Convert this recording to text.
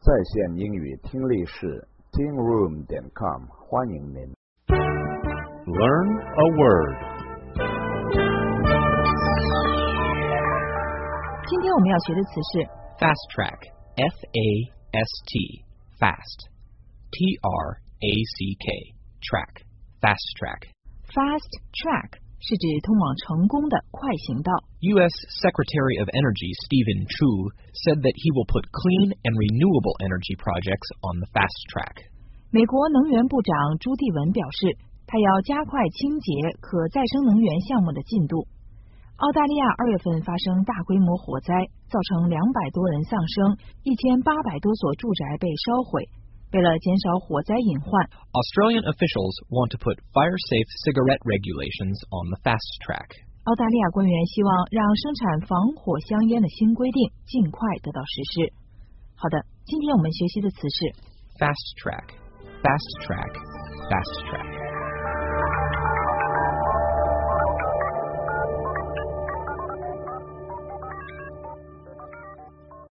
在线英语听力室 tingroom.com 欢迎您。 Learn a word. 今天我们要学的词是 Fast track. F-A-S-T. Fast. T-R-A-C-K. Track. Fast track. fast track 是指通往成功的快行道。 U.S. Secretary of Energy Stephen Chu said that he will put clean and renewable energy projects on the fast track. 美国能源部长朱棣文表示，他要加快清洁可再生能源项目的进度。澳大利亚2月份发生大规模火灾，造成200多人丧生，1800多所住宅被烧毁。为了减少火灾隐患 Australian officials want to put fire-safe cigarette regulations on the fast track. 澳大利亚官员希望让生产防火香烟的新规定尽快得到实施。好的，今天我们学习的词是 Fast track. Fast track. Fast track.